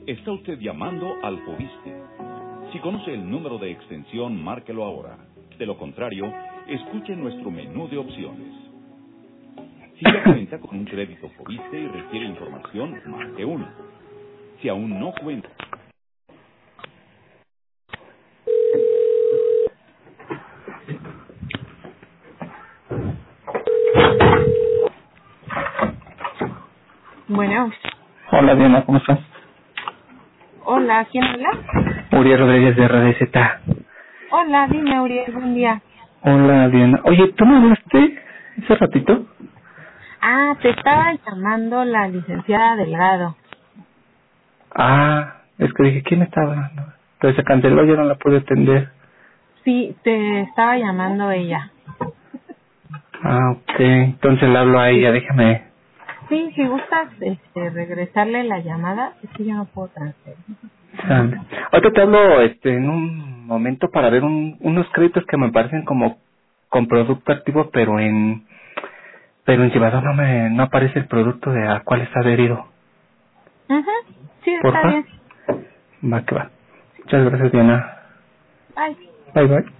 Está usted llamando al Fobiste. Si conoce el número de extensión, márquelo ahora. De lo contrario, escuche nuestro menú de opciones. Si ya cuenta con un crédito Fobiste y requiere información, marque 1. Si aún no cuenta... Bueno. Hola Diana, ¿cómo estás? Hola, ¿quién habla? Uriel Rodríguez de RDZ. Hola, dime, Uriel, buen día. Hola Diana. Oye, ¿tú me hablaste ese ratito? Ah, te estaba llamando la licenciada Delgado. Ah, es que dije, ¿quién me está hablando? Entonces se canceló, yo no la pude atender. Sí, te estaba llamando ella. Ah, ok, entonces le hablo a ella, déjame. Sí, si gustas regresarle la llamada, es que yo no puedo transferir. Sale. Ahorita te hablo en un momento para ver unos créditos que me parecen como con producto activo, pero en Cibadón no aparece el producto de a cuál está adherido. Sí, está Porfa. bien. Va que va. Muchas gracias, Diana. Bye. Bye, bye.